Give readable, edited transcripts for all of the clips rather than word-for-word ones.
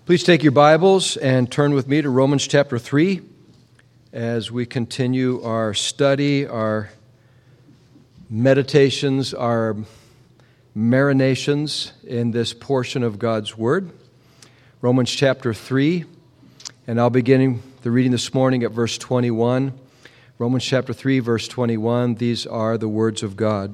Please take your Bibles and turn with me to Romans chapter 3 as we continue our study, our meditations, our marinations in this portion of God's Word. Romans chapter 3, and I'll begin the reading this morning at verse 21. Romans chapter 3, verse 21, these are the words of God.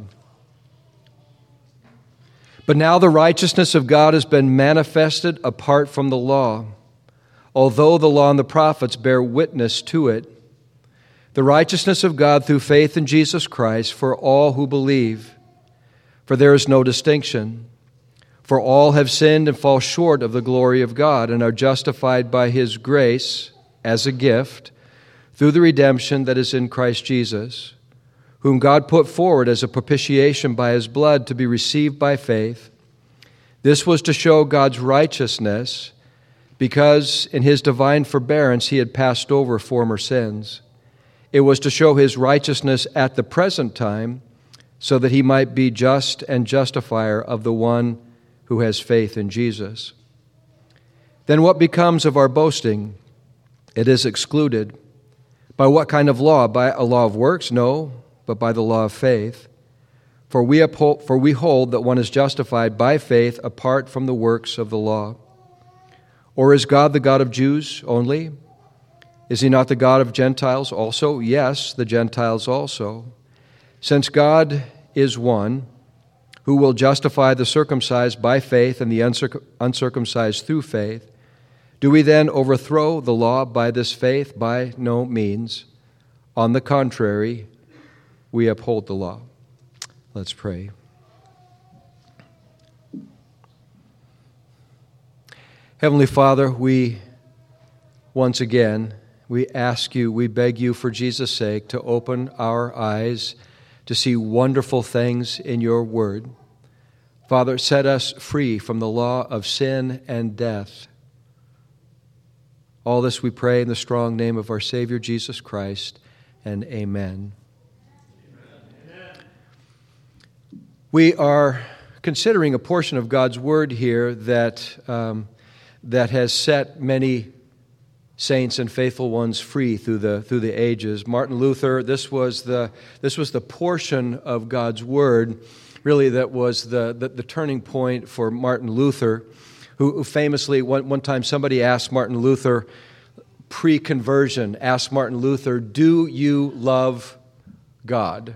But now the righteousness of God has been manifested apart from the law, although the law and the prophets bear witness to it. The righteousness of God through faith in Jesus Christ for all who believe. For there is no distinction. For all have sinned and fall short of the glory of God and are justified by His grace as a gift through the redemption that is in Christ Jesus, whom God put forward as a propitiation by His blood to be received by faith. This was to show God's righteousness, because in His divine forbearance He had passed over former sins. It was to show His righteousness at the present time, so that He might be just and justifier of the one who has faith in Jesus. Then what becomes of our boasting? It is excluded. By what kind of law? By a law of works? No, but by the law of faith. For we hold that one is justified by faith apart from the works of the law. Or is God the God of Jews only? Is He not the God of Gentiles also? Yes, the Gentiles also. Since God is one, who will justify the circumcised by faith and the uncircumcised through faith, do we then overthrow the law by this faith? By no means. On the contrary, we uphold the law. Let's pray. Heavenly Father, we ask you, we beg you for Jesus' sake to open our eyes to see wonderful things in your word. Father, set us free from the law of sin and death. All this we pray in the strong name of our Savior Jesus Christ, and amen. We are considering a portion of God's Word here that has set many saints and faithful ones free through the ages. Martin Luther, this was the portion of God's Word, really, that was the turning point for Martin Luther, who famously, one time somebody asked Martin Luther, pre-conversion, asked Martin Luther, "Do you love God?"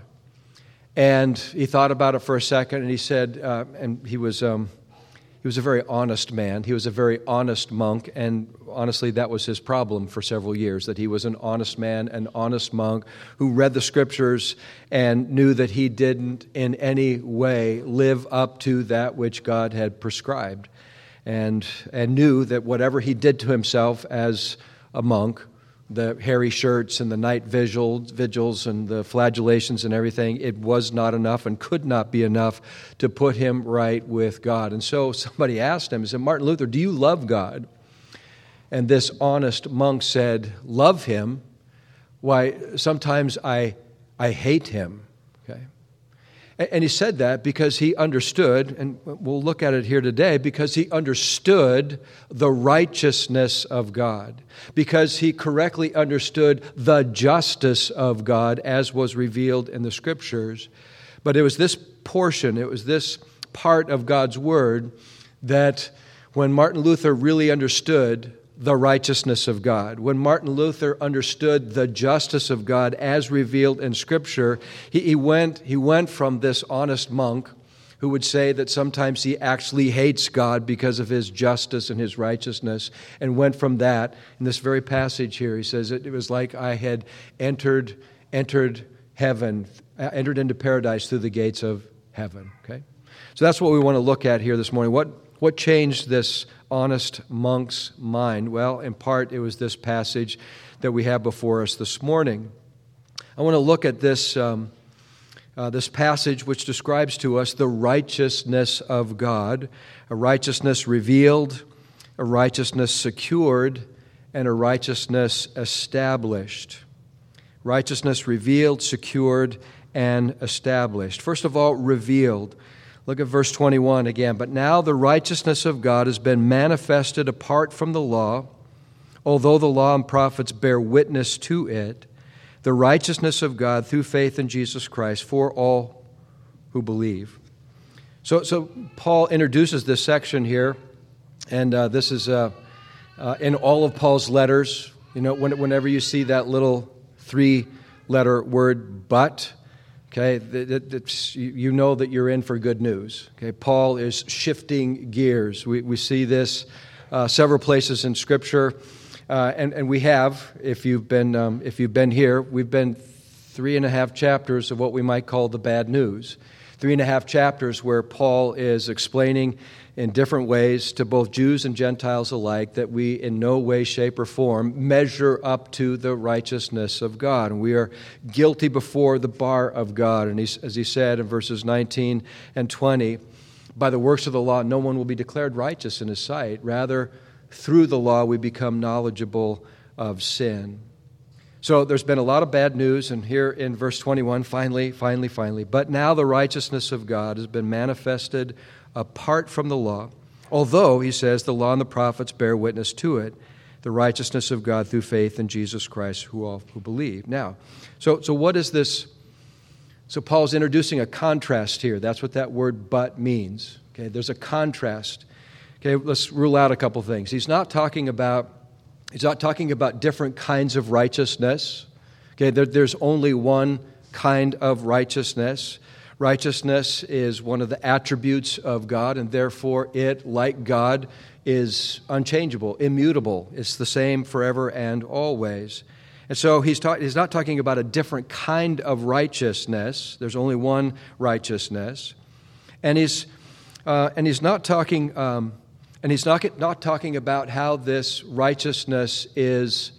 And he thought about it for a second, and he said, and he was a very honest man. He was a very honest monk, and honestly, that was his problem for several years, that he was an honest man, an honest monk who read the Scriptures and knew that he didn't in any way live up to that which God had prescribed, and knew that whatever he did to himself as a monk, the hairy shirts and the night vigils and the flagellations and everything, it was not enough and could not be enough to put him right with God. And so somebody asked him, he said, "Martin Luther, do you love God?" And this honest monk said, "Love Him? Why, sometimes I hate Him." Okay. And he said that because he understood, and we'll look at it here today, because he understood the righteousness of God, because he correctly understood the justice of God as was revealed in the Scriptures. But it was this portion, it was this part of God's Word that when Martin Luther really understood the righteousness of God, when Martin Luther understood the justice of God as revealed in Scripture, he went from this honest monk who would say that sometimes he actually hates God because of His justice and His righteousness, and went from that. In this very passage here, he says, it was like I had entered heaven, entered into paradise through the gates of heaven. Okay, so that's what we want to look at here this morning. What changed this honest monk's mind? Well, in part, it was this passage that we have before us this morning. I want to look at this passage which describes to us the righteousness of God, a righteousness revealed, a righteousness secured, and a righteousness established. Righteousness revealed, secured, and established. First of all, revealed. Look at verse 21 again. But now the righteousness of God has been manifested apart from the law, although the law and prophets bear witness to it, the righteousness of God through faith in Jesus Christ for all who believe. So Paul introduces this section here, and this is in all of Paul's letters. You know, whenever you see that little 3-letter word, but, okay, you know that you're in for good news. Okay, Paul is shifting gears. We see this several places in Scripture, and we have, if you've been here, we've been 3.5 chapters of what we might call the bad news. 3.5 chapters where Paul is explaining in different ways to both Jews and Gentiles alike that we in no way, shape, or form measure up to the righteousness of God. And we are guilty before the bar of God. And as he said in verses 19 and 20, by the works of the law, no one will be declared righteous in his sight. Rather, through the law, we become knowledgeable of sin. So there's been a lot of bad news, and here in verse 21, finally, but now the righteousness of God has been manifested apart from the law, although, he says, the law and the prophets bear witness to it, the righteousness of God through faith in Jesus Christ who believe. Now, so what is this? So Paul's introducing a contrast here. That's what that word but means. Okay, there's a contrast. Okay, let's rule out a couple things. He's not talking about different kinds of righteousness. Okay, there's only one kind of righteousness. Righteousness is one of the attributes of God, and therefore it, like God, is unchangeable, immutable. It's the same forever and always. And so he's not talking about a different kind of righteousness. There's only one righteousness, and he's not talking. And he's not talking about how this righteousness is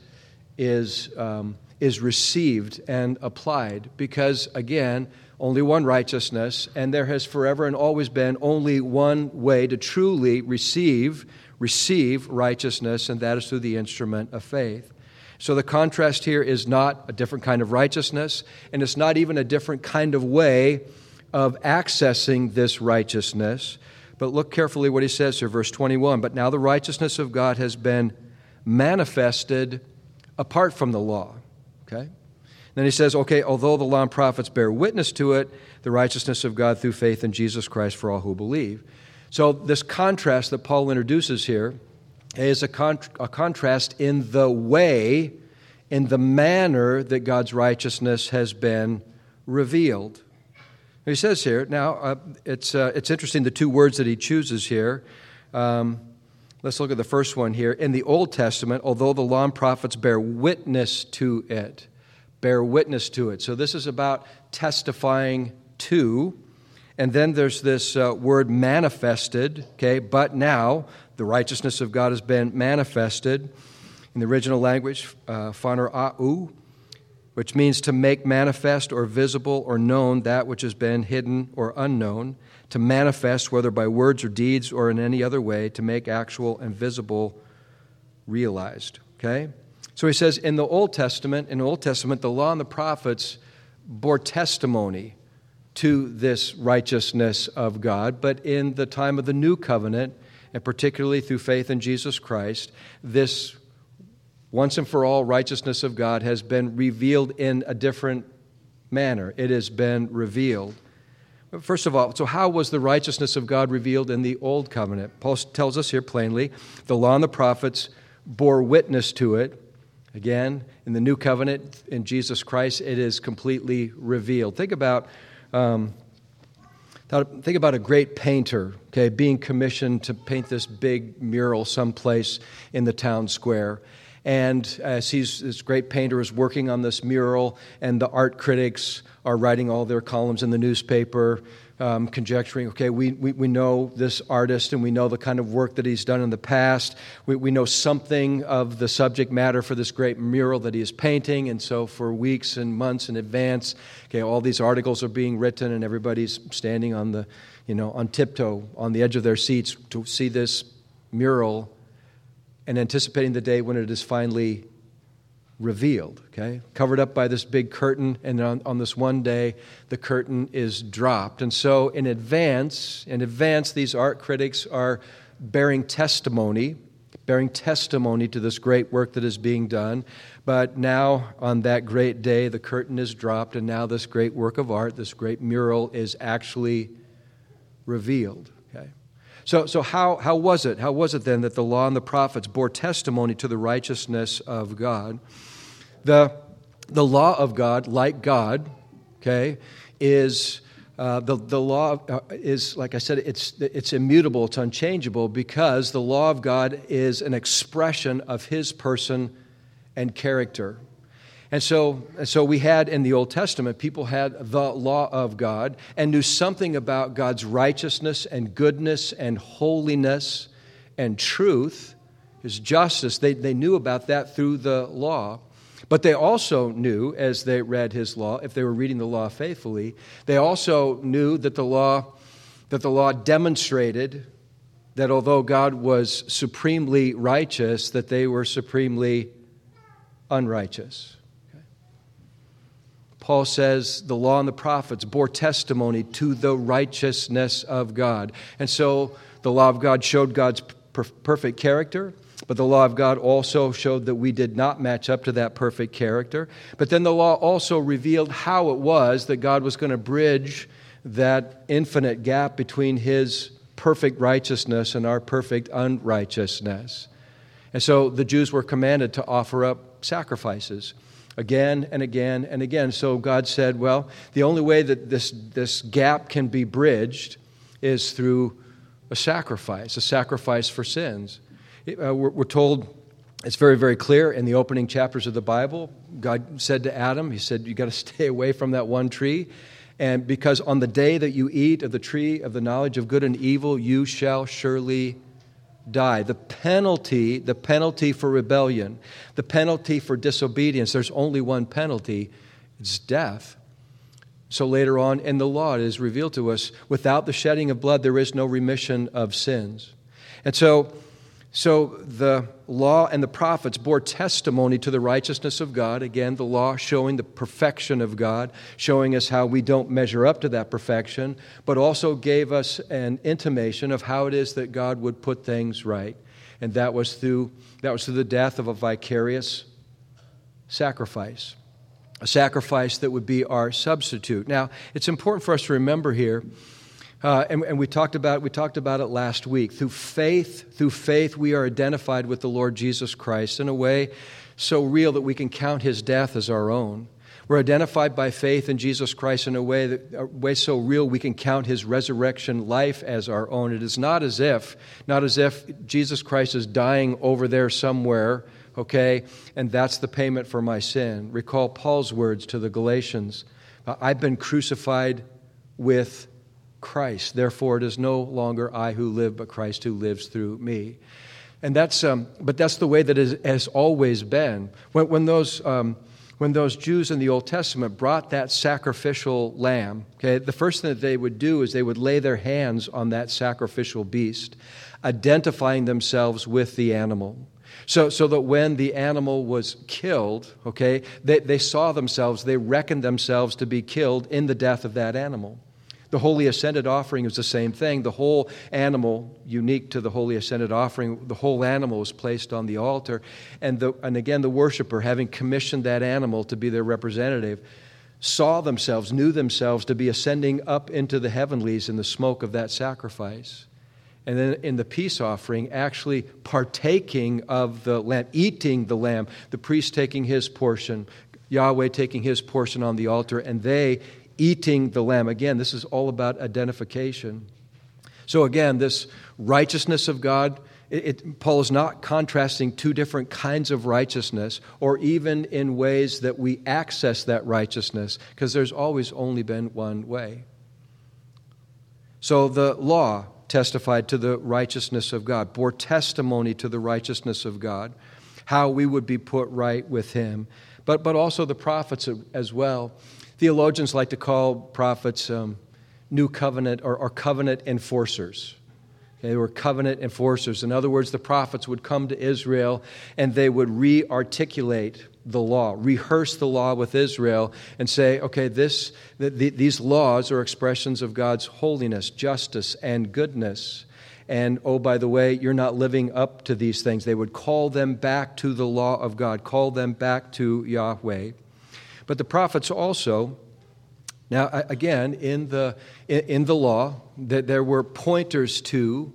received and applied, because, again, only one righteousness, and there has forever and always been only one way to truly receive righteousness, and that is through the instrument of faith. So the contrast here is not a different kind of righteousness, and it's not even a different kind of way of accessing this righteousness. But look carefully what he says here, verse 21. But now the righteousness of God has been manifested apart from the law. Okay? Then he says, okay, although the law and prophets bear witness to it, the righteousness of God through faith in Jesus Christ for all who believe. So this contrast that Paul introduces here is a contrast in the way, in the manner that God's righteousness has been revealed. He says here, now, it's interesting, the two words that he chooses here. Let's look at the first one here. In the Old Testament, although the law and prophets bear witness to it. So this is about testifying to. And then there's this word manifested, okay, but now the righteousness of God has been manifested. In the original language, phanerau, which means to make manifest or visible or known that which has been hidden or unknown, to manifest whether by words or deeds or in any other way, to make actual and visible realized. Okay? So he says in the Old Testament, the law and the prophets bore testimony to this righteousness of God, but in the time of the New Covenant, and particularly through faith in Jesus Christ, this once and for all righteousness of God has been revealed in a different manner. It has been revealed. First of all, so how was the righteousness of God revealed in the Old Covenant? Paul tells us here plainly, the law and the prophets bore witness to it. Again, in the New Covenant, in Jesus Christ, it is completely revealed. Think about a great painter, okay, being commissioned to paint this big mural someplace in the town square. And as this great painter is working on this mural, and the art critics are writing all their columns in the newspaper, conjecturing, okay, we know this artist, and we know the kind of work that he's done in the past. We know something of the subject matter for this great mural that he is painting, and so for weeks and months in advance, okay, all these articles are being written, and everybody's standing on tiptoe on the edge of their seats to see this mural, and anticipating the day when it is finally revealed, okay? Covered up by this big curtain, and on this one day, the curtain is dropped. And so in advance, these art critics are bearing testimony to this great work that is being done. But now, on that great day, the curtain is dropped, and now this great work of art, this great mural, is actually revealed, okay? So how was it? How was it then that the law and the prophets bore testimony to the righteousness of God? The law of God, like God, okay, is the law is, like I said, it's immutable, it's unchangeable, because the law of God is an expression of His person and character. And so we had in the Old Testament, people had the law of God and knew something about God's righteousness and goodness and holiness and truth, His justice. They knew about that through the law. But they also knew, as they read His law, if they were reading the law faithfully, they also knew that the law demonstrated that although God was supremely righteous, that they were supremely unrighteous. Paul says the law and the prophets bore testimony to the righteousness of God. And so the law of God showed God's perfect character, but the law of God also showed that we did not match up to that perfect character. But then the law also revealed how it was that God was going to bridge that infinite gap between His perfect righteousness and our perfect unrighteousness. And so the Jews were commanded to offer up sacrifices again and again and again. So God said, well, the only way that this gap can be bridged is through a sacrifice for sins. We're told, it's very, very clear in the opening chapters of the Bible, God said to Adam, He said, you got to stay away from that one tree, and because on the day that you eat of the tree of the knowledge of good and evil, you shall surely die. The penalty for rebellion, the penalty for disobedience, there's only one penalty, it's death. So later on in the law it is revealed to us, without the shedding of blood there is no remission of sins. And so the law and the prophets bore testimony to the righteousness of God. Again, the law showing the perfection of God, showing us how we don't measure up to that perfection, but also gave us an intimation of how it is that God would put things right. And that was through the death of a vicarious sacrifice, a sacrifice that would be our substitute. Now, it's important for us to remember here, and we talked about it last week. Through faith, we are identified with the Lord Jesus Christ in a way so real that we can count His death as our own. We're identified by faith in Jesus Christ in a way so real we can count His resurrection life as our own. It is not as if Jesus Christ is dying over there somewhere, okay, and that's the payment for my sin. Recall Paul's words to the Galatians, I've been crucified with Christ. Therefore, it is no longer I who live, but Christ who lives through me. And that's the way that it has always been. When those Jews in the Old Testament brought that sacrificial lamb, okay, the first thing that they would do is they would lay their hands on that sacrificial beast, identifying themselves with the animal. So that when the animal was killed, okay, they saw themselves, they reckoned themselves to be killed in the death of that animal. The Holy Ascended Offering is the same thing. The whole animal, unique to the Holy Ascended Offering, the whole animal was placed on the altar. And again, the worshiper, having commissioned that animal to be their representative, knew themselves to be ascending up into the heavenlies in the smoke of that sacrifice. And then in the peace offering, actually partaking of the lamb, eating the lamb, the priest taking his portion, Yahweh taking His portion on the altar, and they eating the lamb. Again, this is all about identification. So again, this righteousness of God, Paul is not contrasting two different kinds of righteousness, or even in ways that we access that righteousness, because there's always only been one way. So the law testified to the righteousness of God, bore testimony to the righteousness of God, how we would be put right with Him, but also the prophets as well. Theologians like to call prophets new covenant or covenant enforcers. Okay, they were covenant enforcers. In other words, the prophets would come to Israel and they would re-articulate the law, rehearse the law with Israel, and say, okay, these laws are expressions of God's holiness, justice, and goodness. And, oh, by the way, you're not living up to these things. They would call them back to the law of God, call them back to Yahweh. But the prophets also, now again, in the law, that there were pointers to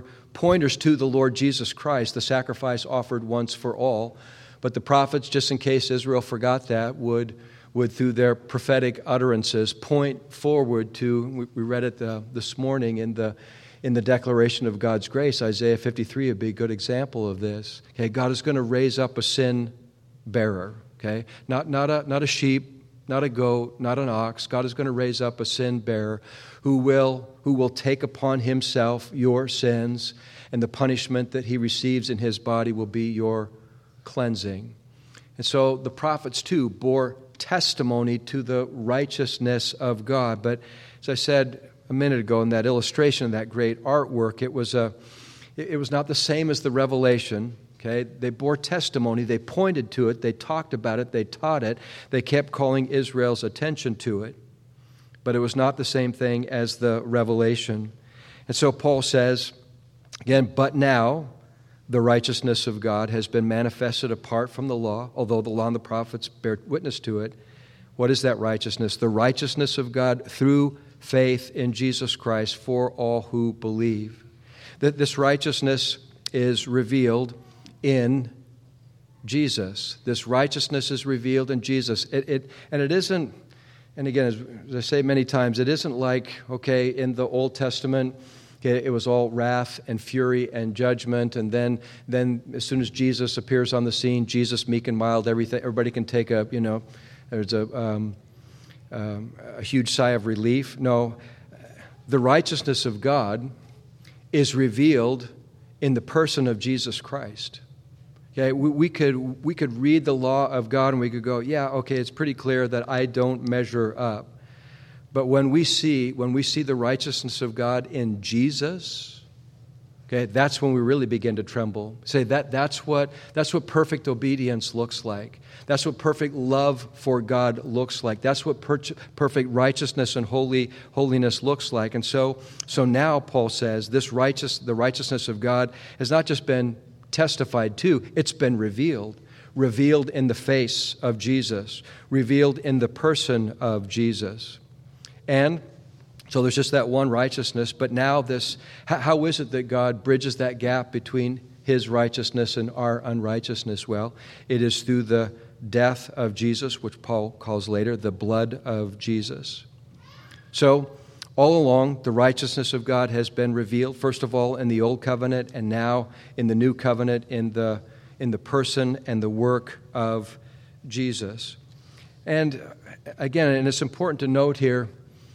the Lord Jesus Christ, the sacrifice offered once for all. But the prophets, just in case Israel forgot that, would through their prophetic utterances point forward to, we read it this morning in the declaration of God's grace. Isaiah 53 would be a good example of this. Okay, God is going to raise up a sin bearer. Okay, not a sheep, not a goat, not an ox. God is going to raise up a sin bearer who will take upon himself your sins, and the punishment that he receives in his body will be your cleansing. And so the prophets too bore testimony to the righteousness of God. But as I said a minute ago in that illustration of that great artwork, it was not the same as the revelation. Okay, they bore testimony, they pointed to it, they talked about it, they taught it, they kept calling Israel's attention to it. But it was not the same thing as the revelation. And so Paul says, again, but now the righteousness of God has been manifested apart from the law, although the law and the prophets bear witness to it. What is that righteousness? The righteousness of God through faith in Jesus Christ for all who believe. That this righteousness is revealed in Jesus. This righteousness is revealed in Jesus. It isn't, and again, as I say many times, it isn't like, okay, in the Old Testament, okay, it was all wrath and fury and judgment, and then as soon as Jesus appears on the scene, Jesus meek and mild, everybody can take there's a huge sigh of relief. No, the righteousness of God is revealed in the person of Jesus Christ. Okay, we could read the law of God and we could go, yeah, okay, it's pretty clear that I don't measure up. But when we see the righteousness of God in Jesus, okay, that's when we really begin to tremble. Say that's what perfect obedience looks like. That's what perfect love for God looks like. That's what perfect righteousness and holiness looks like. And so now Paul says the righteousness of God has not just been testified to, it's been revealed in the face of Jesus, revealed in the person of Jesus. And so there's just that one righteousness, but now how is it that God bridges that gap between his righteousness and our unrighteousness? Well, it is through the death of Jesus, which Paul calls later the blood of Jesus. So all along, the righteousness of God has been revealed, first of all in the Old Covenant, and now in the New Covenant in the person and the work of Jesus. And again, and it's important to note here,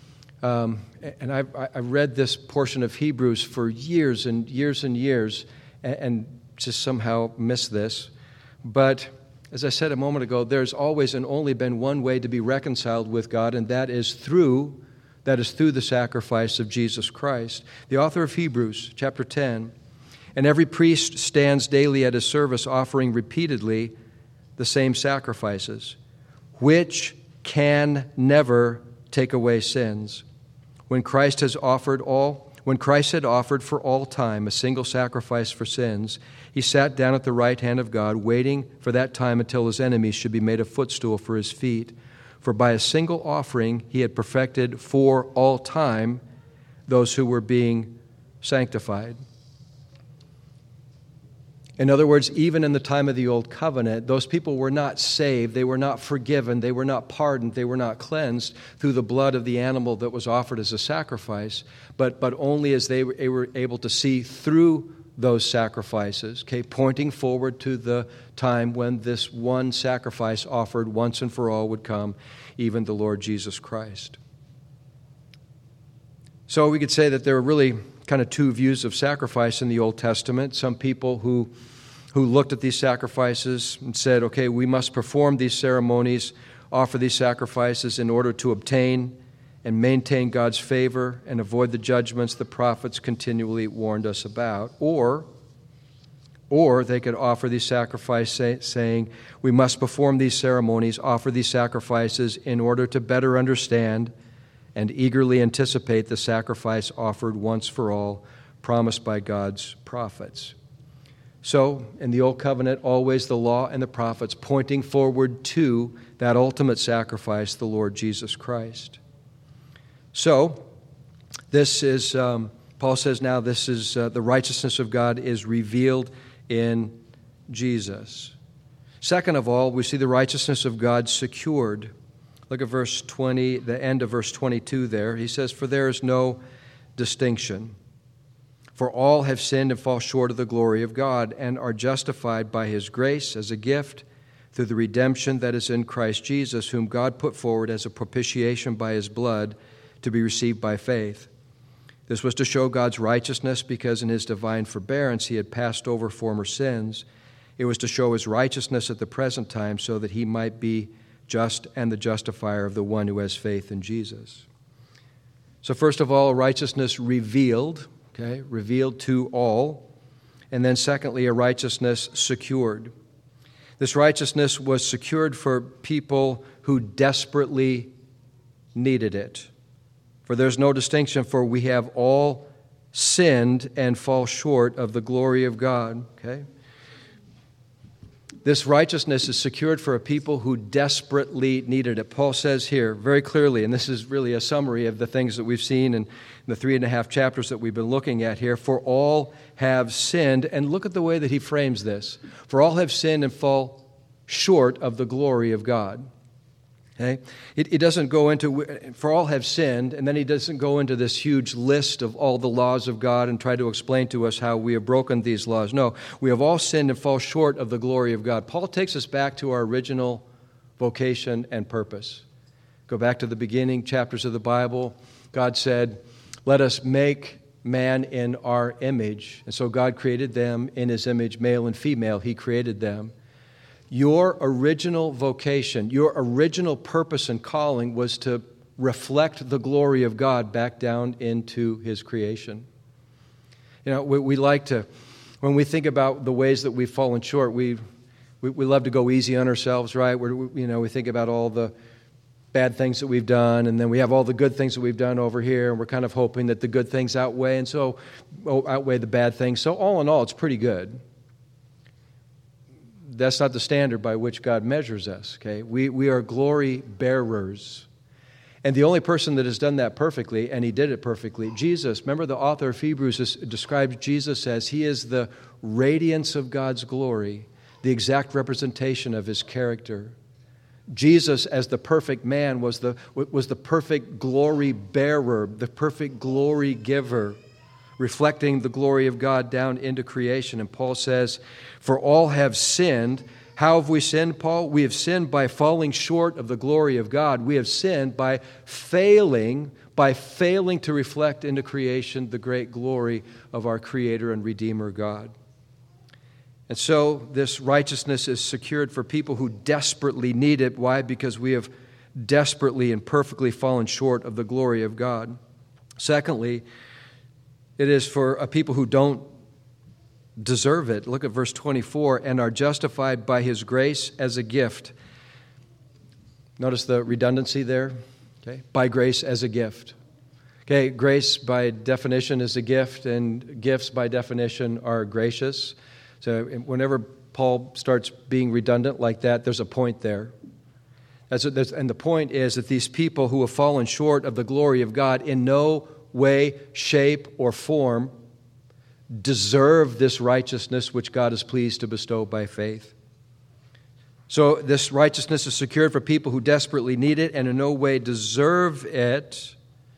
and I read this portion of Hebrews for years and years and years, and just somehow missed this. But as I said a moment ago, there's always and only been one way to be reconciled with God, and that is through the sacrifice of Jesus Christ. The author of Hebrews, chapter 10, and every priest stands daily at his service, offering repeatedly the same sacrifices, which can never take away sins. When Christ had offered for all time a single sacrifice for sins, he sat down at the right hand of God, waiting for that time until his enemies should be made a footstool for his feet. For by a single offering he had perfected for all time those who were being sanctified. In other words, even in the time of the Old Covenant, those people were not saved, they were not forgiven, they were not pardoned, they were not cleansed through the blood of the animal that was offered as a sacrifice, but only as they were able to see through those sacrifices, okay, pointing forward to the time when this one sacrifice offered once and for all would come, even the Lord Jesus Christ. So we could say that there are really kind of two views of sacrifice in the Old Testament. Some people who looked at these sacrifices and said, okay, we must perform these ceremonies, offer these sacrifices in order to obtain and maintain God's favor and avoid the judgments the prophets continually warned us about. Or Or they could offer these sacrifices saying, we must perform these ceremonies, offer these sacrifices in order to better understand and eagerly anticipate the sacrifice offered once for all, promised by God's prophets. So, in the Old Covenant, always the law and the prophets pointing forward to that ultimate sacrifice, the Lord Jesus Christ. So, this is, Paul says now, this is the righteousness of God is revealed in Jesus. Second of all, we see the righteousness of God secured. Look at verse 20, the end of verse 22 there. He says, for there is no distinction. For all have sinned and fall short of the glory of God and are justified by His grace as a gift through the redemption that is in Christ Jesus, whom God put forward as a propitiation by His blood to be received by faith. This was to show God's righteousness because in His divine forbearance He had passed over former sins. It was to show His righteousness at the present time so that He might be just and the justifier of the one who has faith in Jesus. So first of all, righteousness revealed, revealed to all. And then secondly, a righteousness secured. This righteousness was secured for people who desperately needed it. For there's no distinction, for we have all sinned and fall short of the glory of God. This righteousness is secured for a people who desperately needed it. Paul says here very clearly, and this is really a summary of the things that we've seen in the 3.5 chapters that we've been looking at here. For all have sinned, and look at the way that he frames this. For all have sinned and fall short of the glory of God. It doesn't go into, for all have sinned, and then he doesn't go into this huge list of all the laws of God and try to explain to us how we have broken these laws. No, we have all sinned and fall short of the glory of God. Paul takes us back to our original vocation and purpose. Go back to the beginning chapters of the Bible. God said, let us make man in our image. And so God created them in His image, male and female. He created them. Your original vocation, your original purpose and calling was to reflect the glory of God back down into His creation. You know, we like to, when we think about the ways that we've fallen short, we love to go easy on ourselves, right? We think about all the bad things that we've done, and then we have all the good things that we've done over here, and we're kind of hoping that the good things outweigh the bad things. So all in all, it's pretty good. That's not the standard by which God measures us, We are glory bearers. And the only person that has done that perfectly, and He did it perfectly, Jesus. Remember the author of Hebrews describes Jesus as He is the radiance of God's glory, the exact representation of His character. Jesus, as the perfect man, was the perfect glory bearer, the perfect glory giver, reflecting the glory of God down into creation. And Paul says, for all have sinned. How have we sinned, Paul? We have sinned by falling short of the glory of God. We have sinned by failing to reflect into creation the great glory of our Creator and Redeemer God. And so this righteousness is secured for people who desperately need it. Why? Because we have desperately and perfectly fallen short of the glory of God. Secondly, it is for a people who don't deserve it. Look at verse 24, and are justified by His grace as a gift. Notice the redundancy there, by grace as a gift. Grace by definition is a gift, and gifts by definition are gracious. So whenever Paul starts being redundant like that, there's a point there. And the point is that these people who have fallen short of the glory of God in no way, shape, or form deserve this righteousness which God is pleased to bestow by faith. So this righteousness is secured for people who desperately need it and in no way deserve it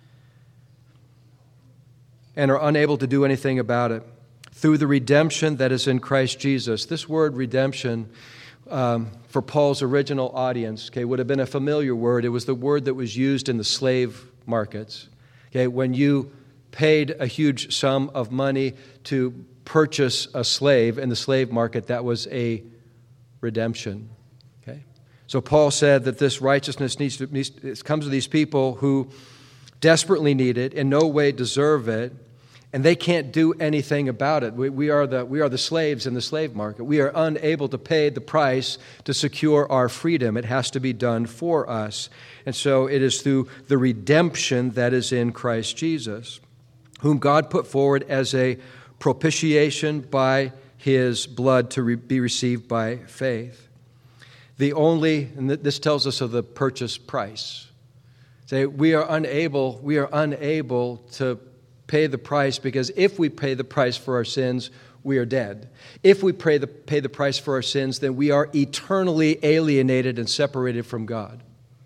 and are unable to do anything about it, through the redemption that is in Christ Jesus. This word redemption, for Paul's original audience, would have been a familiar word. It was the word that was used in the slave markets. When you paid a huge sum of money to purchase a slave in the slave market, that was a redemption. So Paul said that this righteousness comes to these people who desperately need it, in no way deserve it, And they can't do anything about it. We are the slaves in the slave market. We are unable to pay the price to secure our freedom. It has to be done for us. And so it is through the redemption that is in Christ Jesus, whom God put forward as a propitiation by his blood to be received by faith. And this tells us of the purchase price. Say, we are unable to pay the price, because if we pay the price for our sins, we are dead. If we pay the price for our sins, then we are eternally alienated and separated from God.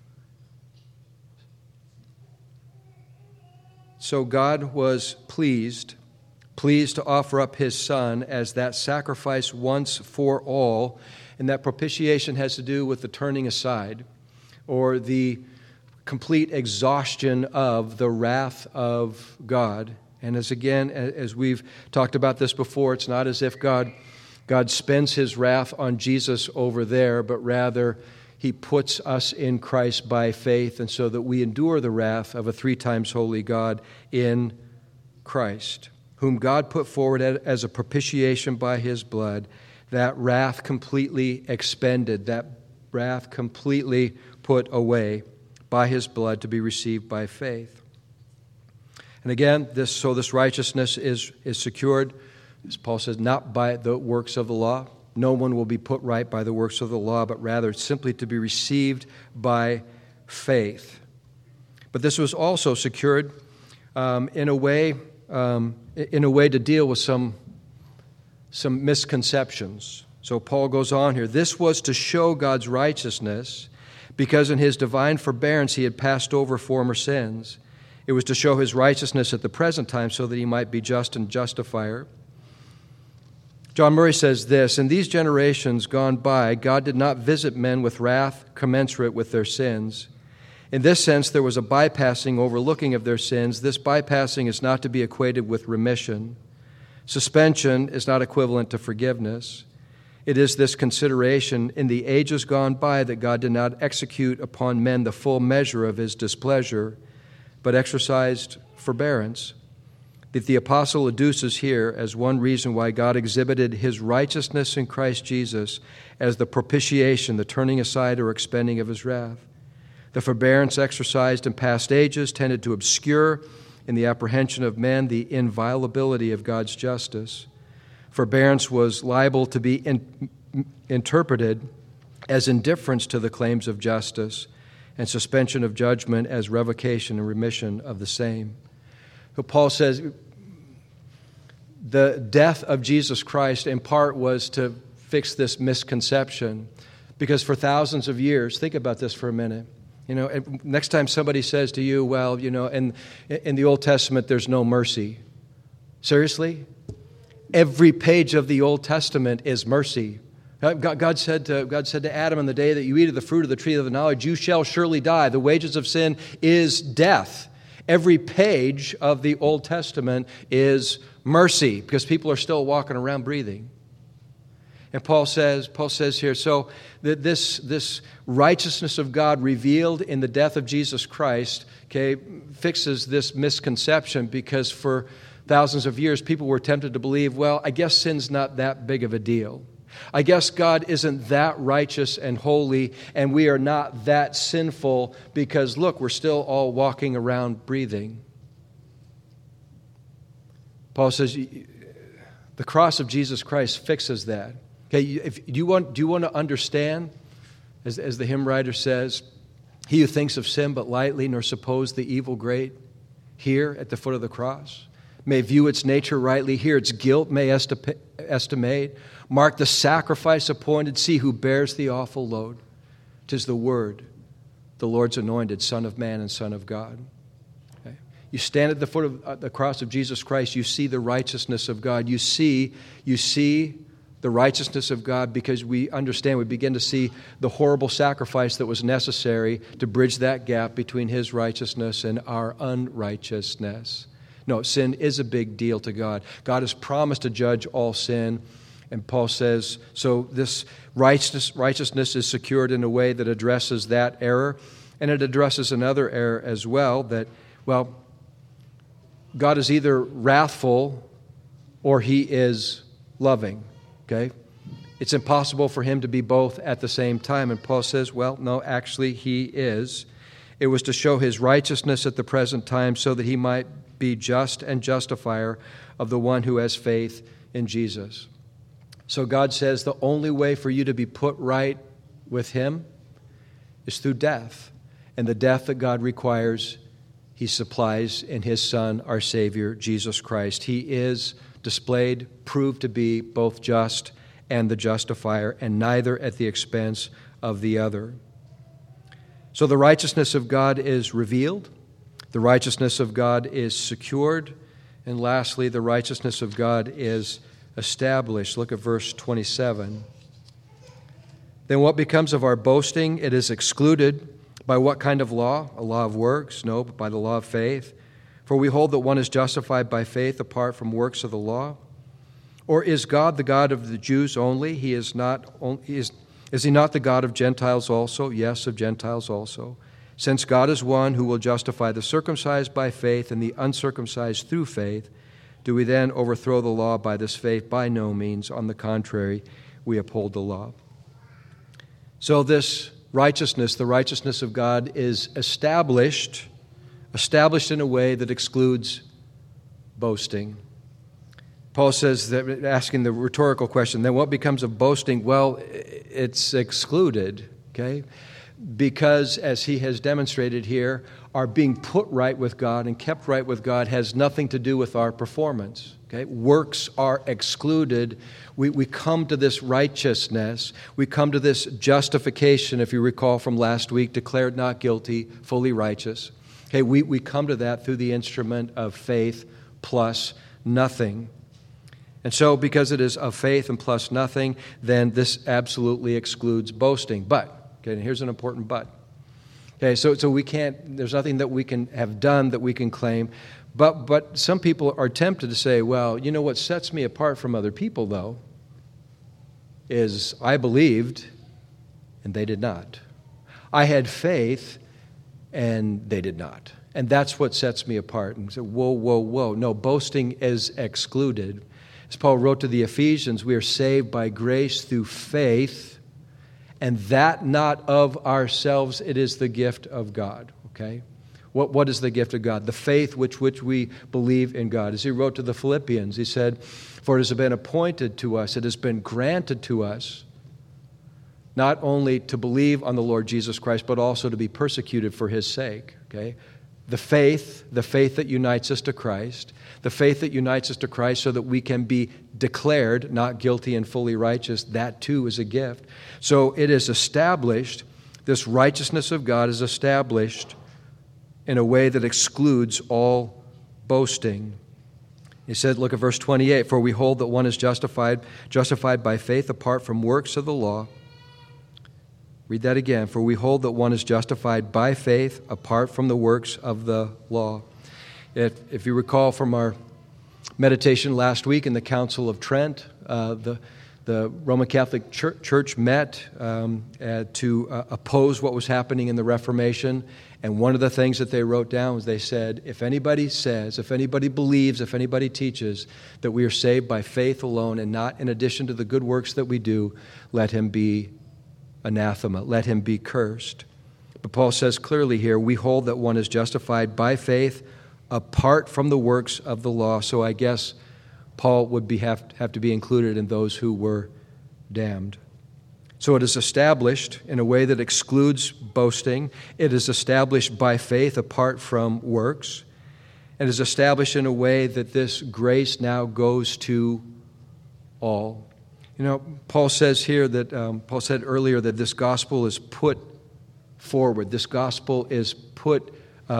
So God was pleased to offer up his Son as that sacrifice once for all, and that propitiation has to do with the turning aside or the complete exhaustion of the wrath of God. And as we've talked about this before, it's not as if God spends his wrath on Jesus over there, but rather he puts us in Christ by faith, and so that we endure the wrath of a 3 times holy God in Christ, whom God put forward as a propitiation by his blood, that wrath completely expended, that wrath completely put away by his blood to be received by faith. And again, this righteousness is secured, as Paul says, not by the works of the law. No one will be put right by the works of the law, but rather simply to be received by faith. But this was also secured in a way to deal with some misconceptions. So Paul goes on here. This was to show God's righteousness, because in his divine forbearance he had passed over former sins. It was to show his righteousness at the present time, so that he might be just and justifier. John Murray says this: in these generations gone by, God did not visit men with wrath commensurate with their sins. In this sense, there was a bypassing, overlooking of their sins. This bypassing is not to be equated with remission. Suspension is not equivalent to forgiveness. It is this consideration in the ages gone by that God did not execute upon men the full measure of his displeasure, but exercised forbearance, that the apostle adduces here as one reason why God exhibited his righteousness in Christ Jesus as the propitiation, the turning aside or expending of his wrath. The forbearance exercised in past ages tended to obscure in the apprehension of men the inviolability of God's justice. Forbearance was liable to be interpreted as indifference to the claims of justice, and suspension of judgment as revocation and remission of the same. So Paul says the death of Jesus Christ in part was to fix this misconception, because for thousands of years, think about this for a minute. Next time somebody says to you, well, in the Old Testament there's no mercy. Seriously? Every page of the Old Testament is mercy. God said to Adam, in the day that you eat of the fruit of the tree of the knowledge, you shall surely die. The wages of sin is death. Every page of the Old Testament is mercy, because people are still walking around breathing. And Paul says here, so that this righteousness of God revealed in the death of Jesus Christ, fixes this misconception, because for thousands of years people were tempted to believe, well, I guess sin's not that big of a deal. I guess God isn't that righteous and holy, and we are not that sinful, because look, we're still all walking around breathing. Paul says the cross of Jesus Christ fixes that. Do you want to understand, as the hymn writer says, he who thinks of sin but lightly, nor suppose the evil great, here at the foot of the cross, may view its nature rightly, here its guilt may estimate, mark the sacrifice appointed, see who bears the awful load. 'Tis the Word, the Lord's anointed, Son of Man and Son of God. Okay? You stand at the foot of the cross of Jesus Christ, you see the righteousness of God. You see the righteousness of God, because we begin to see the horrible sacrifice that was necessary to bridge that gap between his righteousness and our unrighteousness. No, sin is a big deal to God. God has promised to judge all sin. And Paul says, so this righteousness is secured in a way that addresses that error. And it addresses another error as well, that, well, God is either wrathful or He is loving, okay? It's impossible for Him to be both at the same time. And Paul says, well, no, actually He is. It was to show His righteousness at the present time so that He might be just and justifier of the one who has faith in Jesus. So God says the only way for you to be put right with Him is through death. And the death that God requires, He supplies in His Son, our Savior, Jesus Christ. He is displayed, proved to be both just and the justifier, and neither at the expense of the other. So the righteousness of God is revealed. The righteousness of God is secured. And lastly, the righteousness of God is established. Look at verse 27. Then what becomes of our boasting? It is excluded. By what kind of law? A law of works? No, but by the law of faith. For we hold that one is justified by faith apart from works of the law. Or is God the God of the Jews only? Is He not the God of Gentiles also? Yes, of Gentiles also. Since God is one who will justify the circumcised by faith and the uncircumcised through faith, do we then overthrow the law by this faith? By no means. On the contrary, we uphold the law. So this righteousness, the righteousness of God, is established in a way that excludes boasting. Paul says that, asking the rhetorical question, then what becomes of boasting? Well, it's excluded, okay? Because, as he has demonstrated here, our being put right with God and kept right with God has nothing to do with our performance. Okay? Works are excluded. We come to this righteousness. We come to this justification, if you recall from last week, declared not guilty, fully righteous. Okay, we come to that through the instrument of faith plus nothing. And so, because it is of faith and plus nothing, then this absolutely excludes boasting. But, okay, and here's an important but. Okay, so we can't, there's nothing that we can have done that we can claim. But some people are tempted to say, well, you know what sets me apart from other people, though, is I believed and they did not. I had faith and they did not. And that's what sets me apart. And so, whoa. No, boasting is excluded. As Paul wrote to the Ephesians, we are saved by grace through faith, and that not of ourselves, it is the gift of God. Okay? What is the gift of God? The faith which we believe in God. As he wrote to the Philippians, he said, for it has been appointed to us, it has been granted to us, not only to believe on the Lord Jesus Christ, but also to be persecuted for His sake. Okay? The faith that unites us to Christ, the faith that unites us to Christ so that we can be declared not guilty and fully righteous, that too is a gift. So it is established, this righteousness of God is established in a way that excludes all boasting. He said, look at verse 28, for we hold that one is justified by faith apart from works of the law. Read that again. For we hold that one is justified by faith apart from the works of the law. If you recall from our meditation last week in the Council of Trent, the Roman Catholic Church met to oppose what was happening in the Reformation. And one of the things that they wrote down was they said, if anybody says, if anybody believes, if anybody teaches that we are saved by faith alone and not in addition to the good works that we do, let him be anathema, let him be cursed. But Paul says clearly here, we hold that one is justified by faith apart from the works of the law. So I guess Paul would have to be included in those who were damned. So it is established in a way that excludes boasting. It is established by faith apart from works. It is established in a way that this grace now goes to all. You know, Paul says here that, Paul said earlier that this gospel is put forward. This gospel is put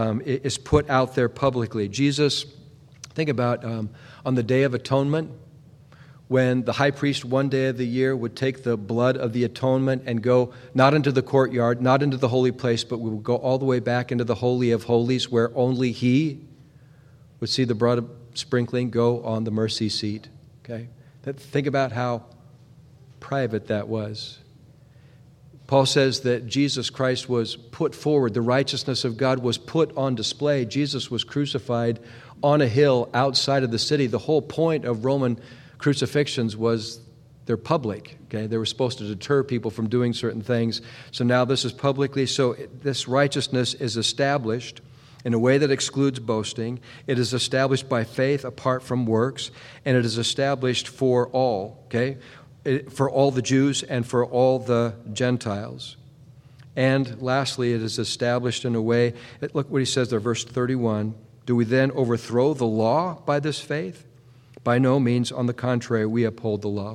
out there publicly. Jesus, think about on the Day of Atonement, when the high priest one day of the year would take the blood of the atonement and go not into the courtyard, not into the holy place, but we would go all the way back into the Holy of Holies where only he would see the blood sprinkling go on the mercy seat. Okay? Think about how private that was. Paul says that Jesus Christ was put forward. The righteousness of God was put on display. Jesus was crucified on a hill outside of the city. The whole point of Roman crucifixions was they're public. Okay, they were supposed to deter people from doing certain things. So now this is publicly. So this righteousness is established in a way that excludes boasting. It is established by faith apart from works, and it is established for all. Okay, for all the Jews and for all the Gentiles. And lastly, it is established in a way. Look what he says there, verse 31. Do we then overthrow the law by this faith? By no means. On the contrary, we uphold the law.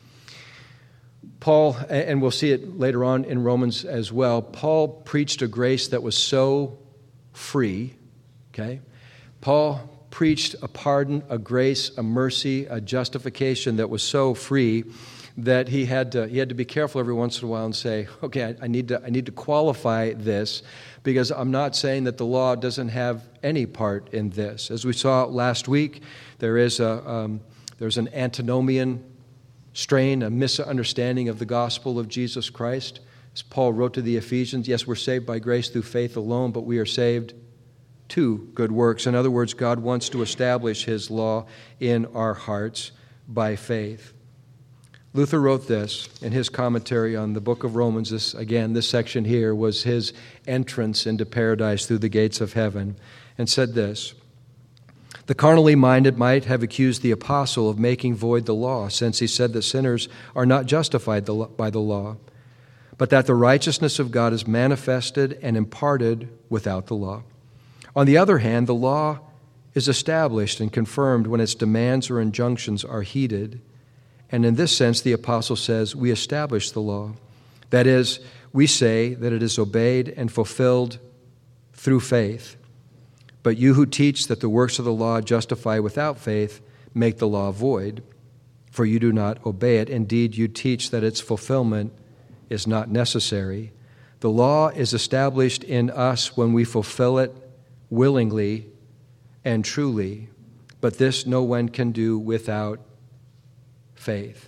Paul, and we'll see it later on in Romans as well, Paul preached a grace that was so free. Okay? Paul preached a pardon, a grace, a mercy, a justification that was so free that he had to be careful every once in a while and say, okay, I need to qualify this, because I'm not saying that the law doesn't have any part in this. As we saw last week, there's an antinomian strain, a misunderstanding of the gospel of Jesus Christ. As Paul wrote to the Ephesians, yes, we're saved by grace through faith alone, but we are saved to good works. In other words, God wants to establish His law in our hearts by faith. Luther wrote this in his commentary on the book of Romans. This section here was his entrance into paradise through the gates of heaven, and said this: the carnally minded might have accused the apostle of making void the law, since he said that sinners are not justified by the law, but that the righteousness of God is manifested and imparted without the law. On the other hand, the law is established and confirmed when its demands or injunctions are heeded. And in this sense, the apostle says, we establish the law. That is, we say that it is obeyed and fulfilled through faith. But you who teach that the works of the law justify without faith make the law void, for you do not obey it. Indeed, you teach that its fulfillment is not necessary. The law is established in us when we fulfill it willingly and truly, but this no one can do without faith.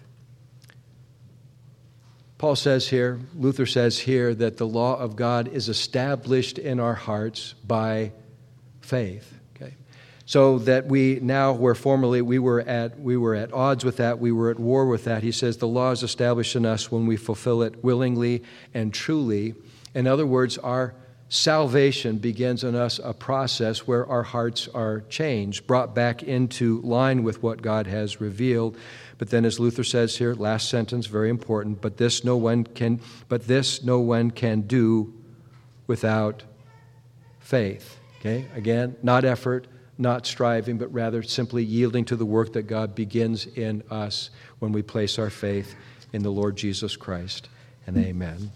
Paul says here, Luther says here, that the law of God is established in our hearts by faith. Okay, so that we now, where formerly we were at odds with that, we were at war with that. He says the law is established in us when we fulfill it willingly and truly. In other words, our salvation begins in us a process where our hearts are changed, brought back into line with what God has revealed. But then, as Luther says here, last sentence, very important, but this no one can do without faith. Okay? Again, not effort, not striving, but rather simply yielding to the work that God begins in us when we place our faith in the Lord Jesus Christ. And amen.